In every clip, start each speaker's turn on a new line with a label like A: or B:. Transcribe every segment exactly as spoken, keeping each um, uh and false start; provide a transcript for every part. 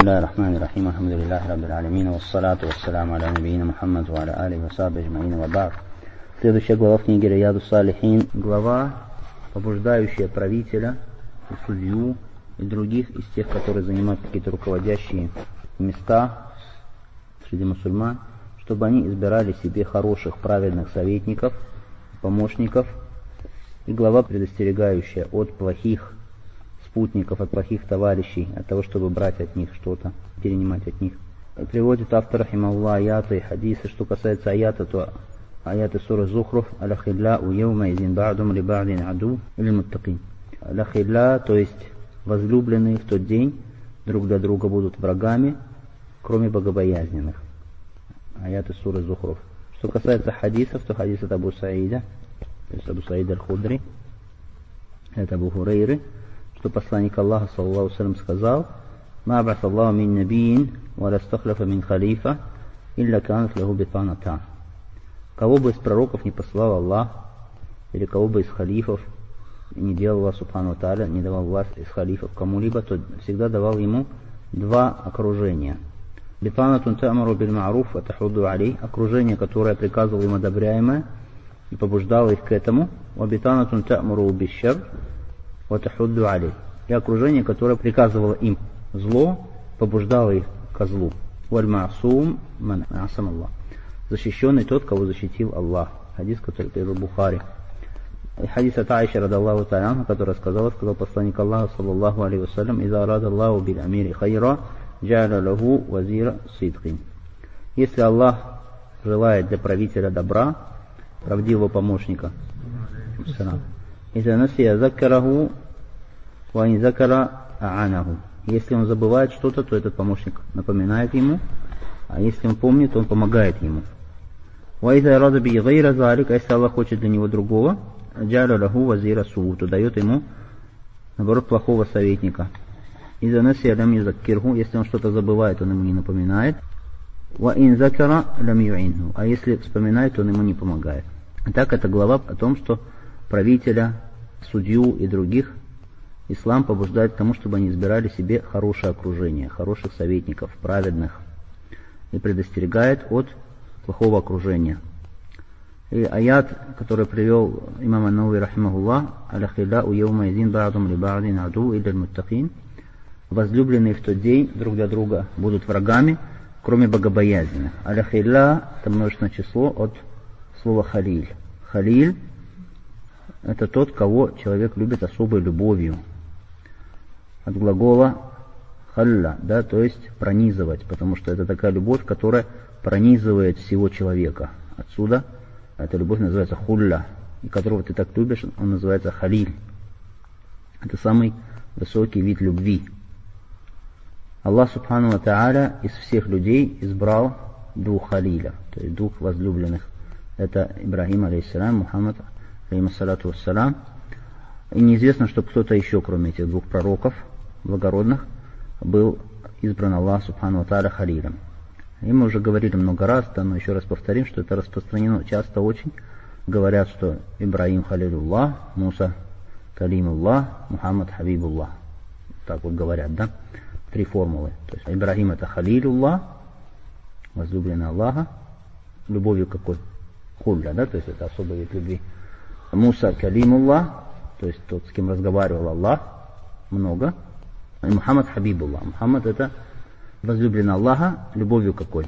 A: بسم الله الرحمن الرحيم الحمد لله رب العالمين والصلاة والسلام على نبينا محمد وعلى آله وصحبه أجمعين وبعد. Следующая глава в книге Рияду Салихин, глава, побуждающая правителя и судью и других из тех, которые занимают какие-то руководящие места среди мусульман, чтобы они избирали себе хороших, праведных советников, помощников. И глава, предостерегающая от плохих спутников, от плохих товарищей, от того, чтобы брать от них что-то, перенимать от них. Приводит автор рахимахуллах аяты и хадисы. Что касается аята, то аяты суры Зухруф: «Аляхилля у евма изин ба'дум ли ба'дин аду или муттакин». Аляхилля, то есть возлюбленные в тот день друг для друга будут врагами, кроме богобоязненных. Аяты суры Зухруф. Что касается хадисов, то хадис от Абу Саида, то есть Абу Саида аль-Худри, это Абу Хурейры, что посланник Аллаха саллаллаху алейхи ва саллям сказал: «Ма ба'ас Аллаху мин набийин ва ла стахлафа мин халифа илля канат лаху битанатан». Кого бы из пророков не послал Аллах, или кого бы из халифов не делал Аллах субхану ва тааля, не давал власть из халифов кому-либо, то всегда давал ему два окружения. Битанатун та'муру биль ма'руф ва тахудду алей, окружение, которое приказывало им одобряемое и побуждало их к этому. Ва битанатун та'муру биш шарр ва тахудду алей, и окружение, которое приказывало им зло, побуждало их ко злу. Валь ма'сум ман асам Аллах, защищенный тот, кого защитил Аллах. Хадис, который привел Бухари. И хадис от Аиши радаллаху та'аля, которая сказала, сказал посланник Аллаха саллаллаху алейхи ва саллям: «Иза арада Аллаху биль амири хайра, джа'аля лаху вазира сидкин». Если Аллах желает для правителя добра, правдивого помощника, «Иза насия закараху, ва ин закара а'анаху». Если он забывает что-то, то этот помощник напоминает ему, а если он помнит, то он помогает ему. «Ва иза рада би гайра залик», а если Аллах хочет для него другого, «джа'аля лаху вазира суу», то дает ему, наоборот, плохого советника. «Иза насия лам юзаккирху», если он что-то забывает, он ему не напоминает. «Ва ин закара лам ю'инху», а если вспоминает, то он ему не помогает. Итак, это глава о том, что правителя, судью и других ислам побуждает к тому, чтобы они избирали себе хорошее окружение, хороших советников, праведных, и предостерегает от плохого окружения. И аят, который привел имам ан-Навави рахимахуллах: «Аляхилля у евма изин ба'дум ли ба'дин аду илля муттакин», возлюбленные в тот день друг для друга будут врагами, кроме богобоязненных. Аляхилля — это множественное число от слова халиль. Халиль — это тот, кого человек любит особой любовью. От глагола халля, да, то есть пронизывать, потому что это такая любовь, которая пронизывает всего человека. Отсюда эта любовь называется хулля, и которого ты так любишь, он называется халиль. Это самый высокий вид любви. Аллах субхану ва тааля из всех людей избрал двух халиля, то есть двух возлюбленных. Это Ибрахим алейхиссалям, Мухаммад алейхиссалату вассалям. И неизвестно, что кто-то еще, кроме этих двух пророков благородных, был избран Аллах субхану ва тааля халилем. И мы уже говорили много раз, да, но еще раз повторим, что это распространено. Часто очень говорят, что Ибрахим халилуллах, Муса калимуллах, Мухаммад хабибуллах. Так вот говорят, да? Три формулы. То есть Ибрахим — это халилуллах, возлюбленный Аллаха, любовью какой? Хулля, да, то есть это особый вид любви. Муса калимуллах, то есть тот, с кем разговаривал Аллах много. И Мухаммад хабибуллах. Мухаммад — это возлюбленный Аллаха, любовью какой?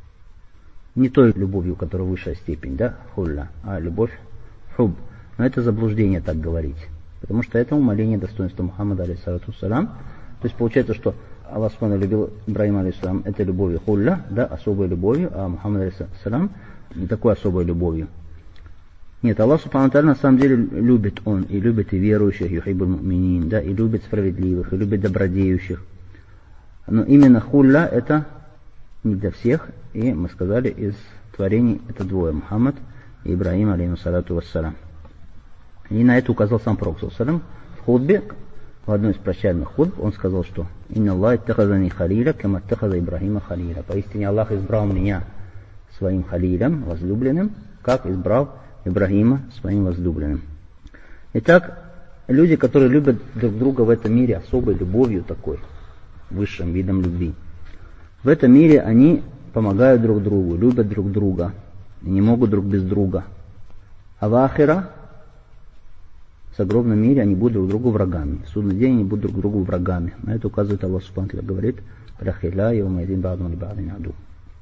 A: Не той любовью, которая высшая степень, да, хулля, а любовь хуб. Но это заблуждение так говорить, потому что это умаление достоинства Мухаммада алейхиссалату вассалям. То есть получается, что Аллах субхану любил Ибрахима алейхиссалям этой любовью хулля, да, особой любовью, а Мухаммад алейхиссалям не такой особой любовью. Нет, Аллах субхану тааля на самом деле любит Он, и любит и верующих, юхиббуль му'минин, да, и любит справедливых, и любит добродеющих. Но именно хулля — это не для всех, и мы сказали, из творений это двое, Мухаммад и Ибрахим алейхиссалату вассалям. И на это указал сам пророк саллаллаху алейхи ва саллям в хутбе, в одной из прощальных хутб, он сказал, что «Инна Аллах иттахазани халиля, кама иттахаза Ибрахима халиля». Поистине Аллах избрал меня своим халилем, возлюбленным, как избрал Ибрахима своим возлюбленным. Итак, люди, которые любят друг друга в этом мире особой любовью такой, высшим видом любви. В этом мире они помогают друг другу, любят друг друга, и не могут друг без друга. А в ахира, в загробном мире, они будут друг другу врагами. В судный день они будут друг другу врагами. На это указывает Аллах Субхану ва Тааля, говорит: «Рахиля яумайдин ба'дум ли ба'дин аду».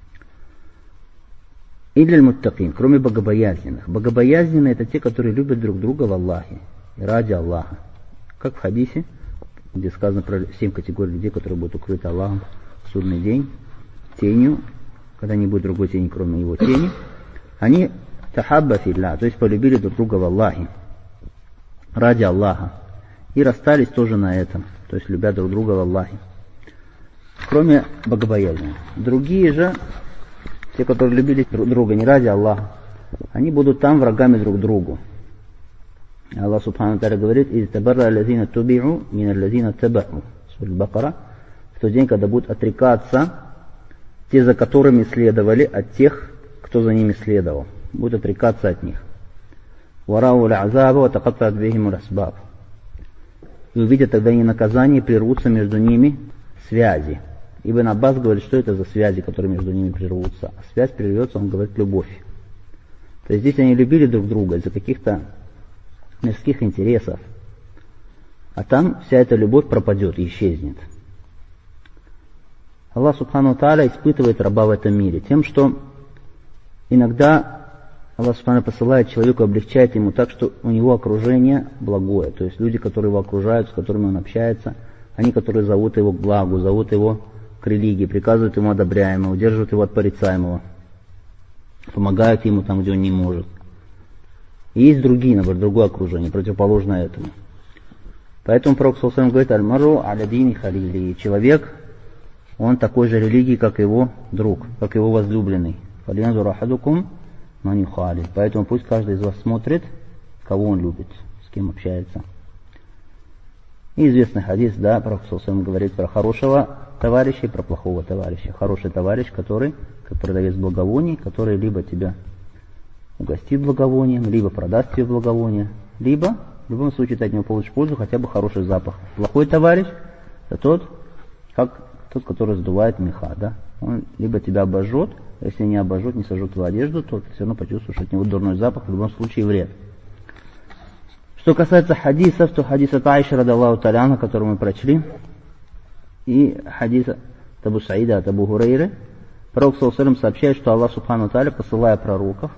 A: И для муттакин, кроме богобоязненных. Богобоязненные — это те, которые любят друг друга в Аллахе и ради Аллаха. Как в хадисе, где сказано про семь категорий людей, которые будут укрыты Аллахом в судный день тенью, когда не будет другой тени, кроме его тени. Они тахабба филля, то есть полюбили друг друга в Аллахе, ради Аллаха, и расстались тоже на этом, то есть любят друг друга в Аллахе. Кроме богобоязни. Другие же, те, которые любили друг друга не ради Аллаха, они будут там врагами друг другу. Аллах Субхану ва Тааля говорит: «Из табарра аллазина туби'у мин аллазина таба'у». Сура Бакара. В тот день, когда будут отрекаться те, за которыми следовали, от тех, кто за ними следовал. Будут отрекаться от них. «Варау ля-азаба ва тақатта'ат бихимул асбаб». И увидят тогда они наказание, и прервутся между ними связи. Ибн Аббас говорит, что это за связи, которые между ними прервутся. А связь прервется, он говорит, любовь. То есть здесь они любили друг друга из-за каких-то мирских интересов. А там вся эта любовь пропадет и исчезнет. Аллах Субхану ва Тааля испытывает раба в этом мире тем, что иногда Аллах Субхану посылает человеку, облегчает ему так, что у него окружение благое. То есть люди, которые его окружают, с которыми он общается, они, которые зовут его к благу, зовут его к религии, приказывают ему одобряемого, удерживают его от порицаемого, помогают ему там, где он не может. И есть другие, наоборот, другое окружение, противоположное этому. Поэтому Пророк саллаллаху алейхи ва саллям говорит: «Аль-мару аля дини халили». Человек, он такой же религии, как его друг, как его возлюбленный. «Фальянзур ахадукум ман юхали». Поэтому пусть каждый из вас смотрит, кого он любит, с кем общается. И известный хадис, да, Пророк саллаллаху алейхи ва саллям говорит про хорошего товарища и про плохого товарища. Хороший товарищ, который, как продавец благовоний, который либо тебя угостит благовонием, либо продаст тебе благовоние, либо в любом случае ты от него получишь пользу, хотя бы хороший запах. Плохой товарищ — это тот, как тот, который сдувает меха, да. Он либо тебя обожжет, если не обожжет, не сожжет твою одежду, то ты все равно почувствуешь от него дурной запах, в любом случае вред. Что касается хадисов, то хадис от Аиши радиаллаху та'аля анха, который мы прочли, и хадис от Абу Саида, от Абу Хурайры, Пророк саллаллаху алейхи ва саллям сообщает, что Аллах Субхану ва Тааля, посылая пророков,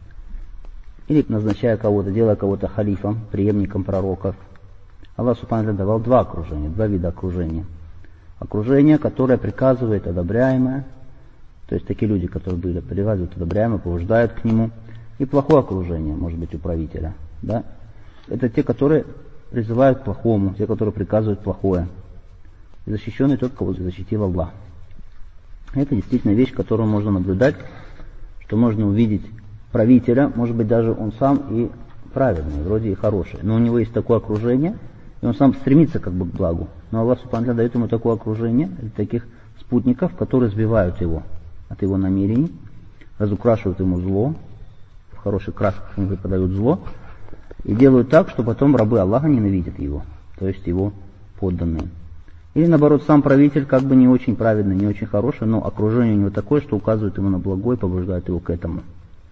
A: или назначая кого-то, делая кого-то халифом, преемником пророков, Аллах Субхану ва Тааля давал два окружения, два вида окружения. Окружение, которое приказывает одобряемое, то есть такие люди, которые были приказывают одобряемое, побуждают к нему, и плохое окружение, может быть, у правителя, да. Это те, которые призывают к плохому, те, которые приказывают плохое. И защищенный тот, кого защитил Аллах. Это действительно вещь, которую можно наблюдать, что можно увидеть правителя, может быть, даже он сам и праведный, вроде и хороший, но у него есть такое окружение, и он сам стремится как бы к благу. Но Аллах Субхану ва Тааля дает ему такое окружение, таких спутников, которые сбивают его от его намерений, разукрашивают ему зло, в хороших красках ему преподают зло, и делают так, что потом рабы Аллаха ненавидят его, то есть его подданные. Или наоборот, сам правитель как бы не очень праведный, не очень хороший, но окружение у него такое, что указывает ему на благое и побуждает его к этому.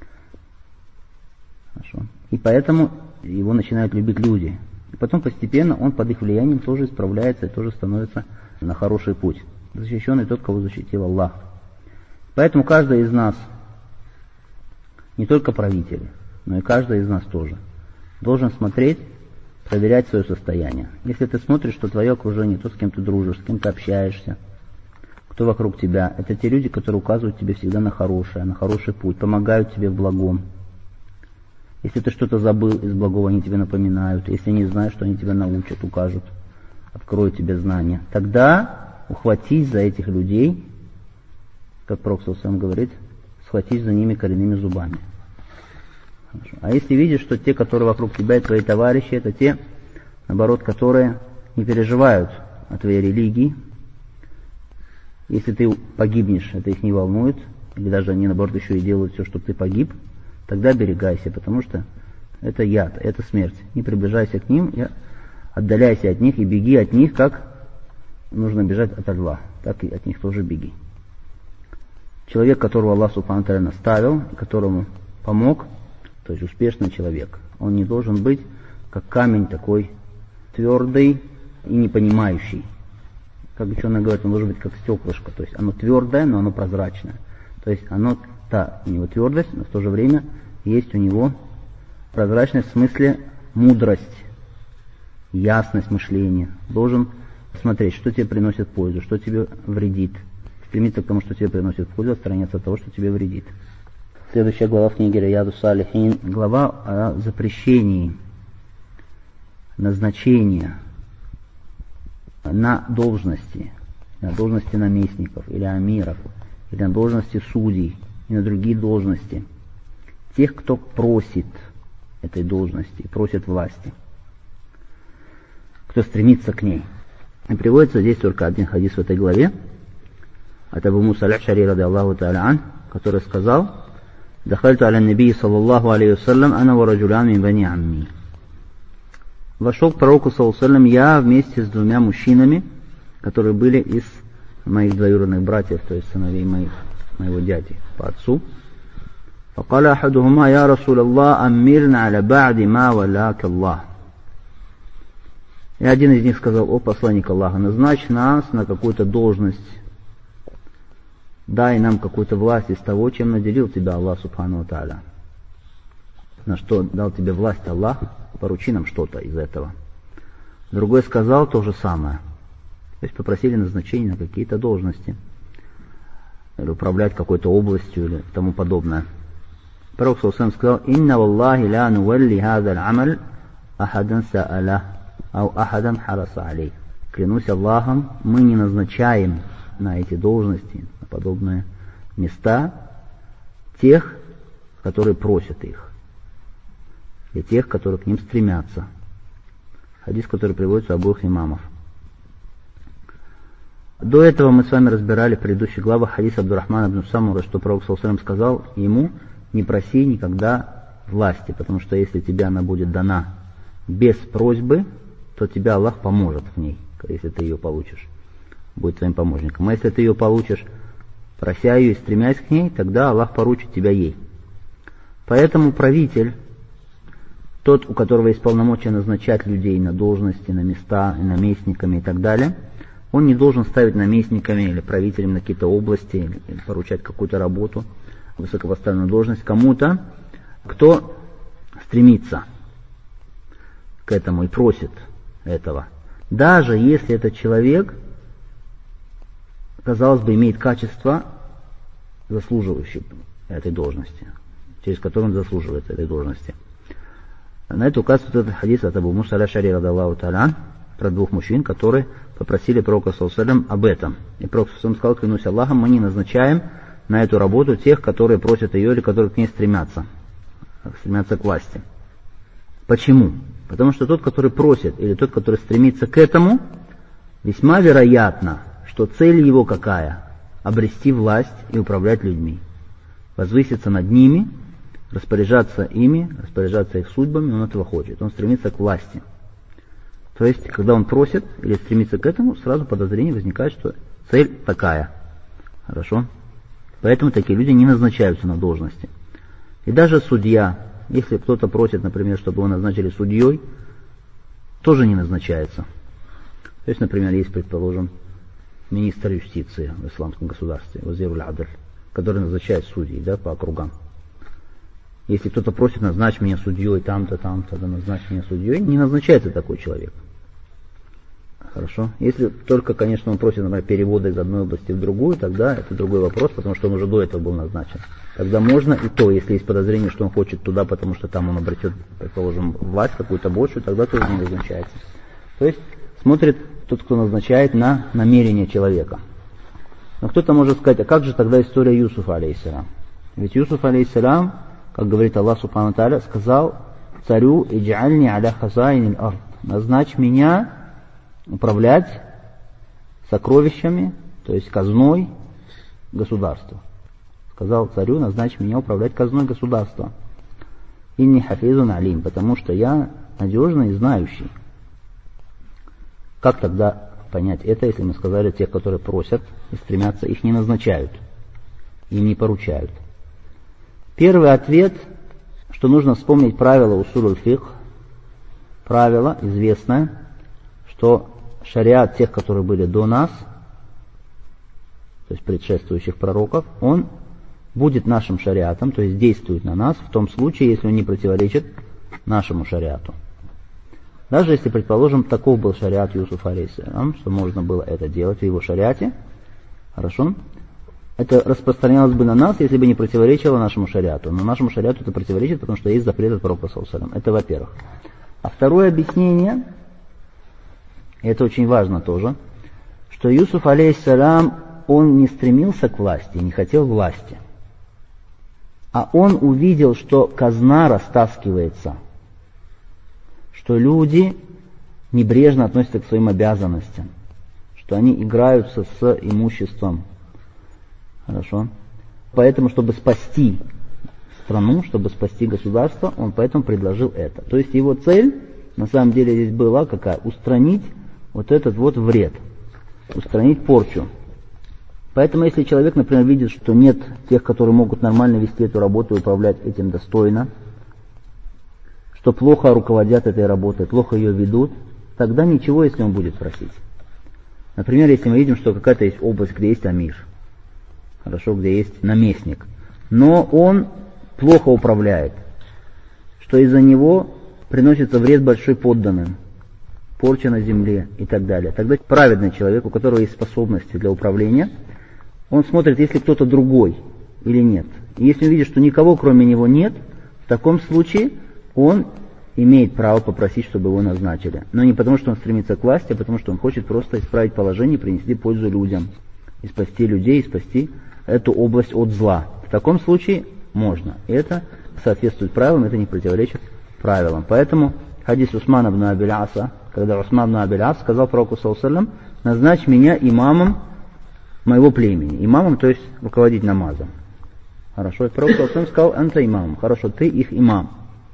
A: Хорошо. И поэтому его начинают любить люди. И потом постепенно он под их влиянием тоже исправляется и тоже становится на хороший путь. Защищенный тот, кого защитил Аллах. Поэтому каждый из нас, не только правители, но и каждый из нас тоже, должен смотреть, проверять свое состояние. Если ты смотришь, что твое окружение, то, с кем ты дружишь, с кем ты общаешься, кто вокруг тебя, это те люди, которые указывают тебе всегда на хорошее, на хороший путь, помогают тебе в благом. Если ты что-то забыл из благого, они тебе напоминают. Если не знаешь, что они тебя научат, укажут, откроют тебе знания. Тогда ухватись за этих людей, как Пророк саллаллаху алейхи ва саллям говорит, схватись за ними коренными зубами. Хорошо. А если видишь, что те, которые вокруг тебя и твои товарищи, это те, наоборот, которые не переживают о твоей религии, если ты погибнешь, это их не волнует, или даже они, наоборот, еще и делают все, чтобы ты погиб, тогда берегайся, потому что это яд, это смерть. Не приближайся к ним, и отдаляйся от них и беги от них, как нужно бежать от Аллаха, так и от них тоже беги. Человек, которого Аллах Субхану ва Тааля наставил, которому помог, то есть успешный человек, он не должен быть как камень такой твердый и не понимающий. Как ученые говорят, он должен быть как стеклышко, то есть оно твердое, но оно прозрачное. То есть оно, та у него твердость, но в то же время есть у него прозрачность в смысле мудрость, ясность мышления. Должен смотреть, что тебе приносит пользу, что тебе вредит. Стремиться к тому, что тебе приносит пользу, отстраняться от того, что тебе вредит. Следующая глава в книге Рияду Салихин, глава о запрещении назначения на должности, на должности наместников или амиров, или на должности судей, и на другие должности, тех, кто просит этой должности, просит власти, кто стремится к ней. И приводится здесь только один хадис в этой главе, от Абу Муса аль-Аш'ари ради Аллаху та'аля ан, который сказал: «Дахальту аля набии саллаллаху алейхи вассалям, ана ва раджулян мин бани амми». Вошел к пророку саллаллаху алейхи вассалям я вместе с двумя мужчинами, которые были из моих двоюродных братьев, то есть сыновей моих, моего дяди по отцу. فقال أحدهما يا رسول الله أمرنا على بعد ما ولاك الله. И один из них сказал: «О посланник Аллаха, назначь нас на какую-то должность, дай нам какую-то власть из того, чем наделил тебя Аллах Субхану ва Тааля». На что дал тебе власть Аллах, поручи нам что-то из этого. Другой сказал то же самое. То есть попросили назначения на какие-то должности, или управлять какой-то областью, или тому подобное. Пророк саллаллаху алейхи ва саллям сказал: «Инна валлахи ла нувалли хаза аль-амаль ахадан са'аля, ау ахадан хараса алей». Клянусь Аллахом, мы не назначаем на эти должности, на подобные места тех, которые просят их, и тех, которые к ним стремятся. Хадис, который приводится у обоих имамов. До этого мы с вами разбирали в предыдущих главах хадис Абдурахмана ибн Самура, что пророк саллаллаху алейхи ва саллям сказал ему: не проси никогда власти, потому что если тебе она будет дана без просьбы, то тебя Аллах поможет в ней, если ты ее получишь, будет твоим помощником. А если ты ее получишь, прося ее и стремясь к ней, тогда Аллах поручит тебя ей. Поэтому правитель, тот, у которого есть полномочия назначать людей на должности, на места, и наместниками и так далее, он не должен ставить наместниками или правителем на какие-то области, или, или поручать какую-то работу, высокопоставленную должность кому-то, кто стремится к этому и просит этого. Даже если этот человек, казалось бы, имеет качество, заслуживающее этой должности, через которое он заслуживает этой должности. На это указывает этот хадис от Абу Муса аль-Аш'ари ради Аллаху та'аля ан, про двух мужчин, которые попросили пророка саллаллаху алейхи ва саллям об этом. И пророк саллаллаху алейхи ва саллям сказал: клянусь Аллахом, мы не назначаем на эту работу тех, которые просят ее или которые к ней стремятся, стремятся к власти. Почему? Потому что тот, который просит, или тот, который стремится к этому, весьма вероятно, что цель его какая? Обрести власть и управлять людьми, возвыситься над ними, распоряжаться ими, распоряжаться их судьбами, он этого хочет, он стремится к власти. То есть, когда он просит или стремится к этому, сразу подозрение возникает, что цель такая. Хорошо? Поэтому такие люди не назначаются на должности. И даже судья, если кто-то просит, например, чтобы его назначили судьей, тоже не назначается. То есть, например, есть, предположим, министр юстиции в исламском государстве, вазируль адль, который назначает судей, да, по округам. Если кто-то просит: назначь меня судьей там-то, там-то, да, назначь меня судьей, не назначается такой человек. Хорошо? Если только, конечно, он просит, например, перевода из одной области в другую, тогда это другой вопрос, потому что он уже до этого был назначен. Тогда можно и то, если есть подозрение, что он хочет туда, потому что там он обретет, предположим, власть какую-то большую, тогда тоже не назначается. То есть смотрит тот, кто назначает, на намерение человека. Но кто-то может сказать: а как же тогда история Юсуфа алейхиссалям? Ведь Юсуф алейхиссалям, как говорит Аллах Субхану ва Тааля, сказал царю: идж'альни аля хазаинил ард, назначь меня управлять сокровищами, то есть казной государства. Сказал царю: назначь меня управлять казной государства. Инни хафизун алим, потому что я надежный и знающий. Как тогда понять это, если мы сказали, тех, которые просят и стремятся, их не назначают, им не поручают. Первый ответ, что нужно вспомнить правило усуль аль-фикх, правило известное, что шариат тех, которые были до нас, то есть предшествующих пророков, он будет нашим шариатом, то есть действует на нас в том случае, если он не противоречит нашему шариату. Даже если, предположим, таков был шариат Юсуфа алейхиссалям, что можно было это делать в его шариате, хорошо, это распространялось бы на нас, если бы не противоречило нашему шариату. Но нашему шариату это противоречит, потому что есть запрет от пророка саллаллаху алейхи ва саллям. Это во-первых. А второе объяснение, и это очень важно тоже, что Юсуф алейхиссалям, он не стремился к власти, не хотел власти. А он увидел, что казна растаскивается, что люди небрежно относятся к своим обязанностям, что они играются с имуществом. Хорошо? Поэтому, чтобы спасти страну, чтобы спасти государство, он поэтому предложил это. То есть его цель, на самом деле, здесь была какая? Устранить вот этот вот вред, устранить порчу. Поэтому, если человек, например, видит, что нет тех, которые могут нормально вести эту работу и управлять этим достойно, что плохо руководят этой работой, плохо ее ведут, тогда ничего, если он будет просить. Например, если мы видим, что какая-то есть область, где есть амир, хорошо, где есть наместник, но он плохо управляет, что из-за него приносится вред большой подданным, порча на земле и так далее. Тогда праведный человек, у которого есть способности для управления, он смотрит, есть ли кто-то другой или нет. И если он видит, что никого кроме него нет, в таком случае он имеет право попросить, чтобы его назначили. Но не потому, что он стремится к власти, а потому, что он хочет просто исправить положение, принести пользу людям, и спасти людей, и спасти эту область от зла. В таком случае можно. И это соответствует правилам, это не противоречит правилам. Поэтому хадис Усмана ибн Абиль Аса, когда Усман ибн Абиль Ас сказал пророку саллаллаху алейхи ва саллям: назначь меня имамом моего племени. Имамом, то есть руководить намазом. Хорошо. И пророк саллаллаху алейхи ва саллям сказал: анта имам. Хорошо, ты их имам.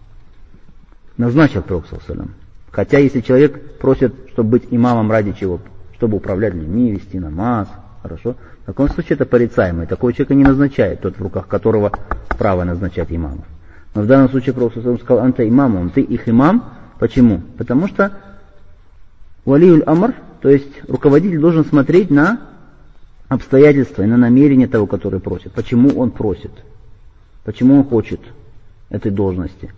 A: Назначил пророк саллаллаху алейхи ва саллям. Хотя если человек просит, чтобы быть имамом ради чего? Чтобы управлять людьми, вести намаз. Хорошо. В таком случае это порицаемый. Такого человека не назначает тот, в руках которого право назначать имамов. Но в данном случае пророк саллаллаху алейхи ва саллям сказал: анта имамом. Ты их имам. Почему? Потому что валиюль амр, то есть руководитель должен смотреть на обстоятельства и на намерения того, который просит. Почему он просит? Почему он хочет этой должности?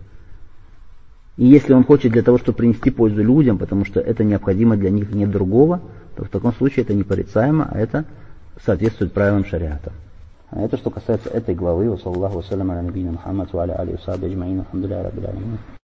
A: И если он хочет для того, чтобы принести пользу людям, потому что это необходимо для них, нет другого, то в таком случае это не порицаемо, а это соответствует правилам шариата. А это что касается этой главы. Саллаллаху ва саллям аля набийина Мухаммад ва аля алихи ва сахбихи аджмаин. Алхамдулиллахи раббил аламин.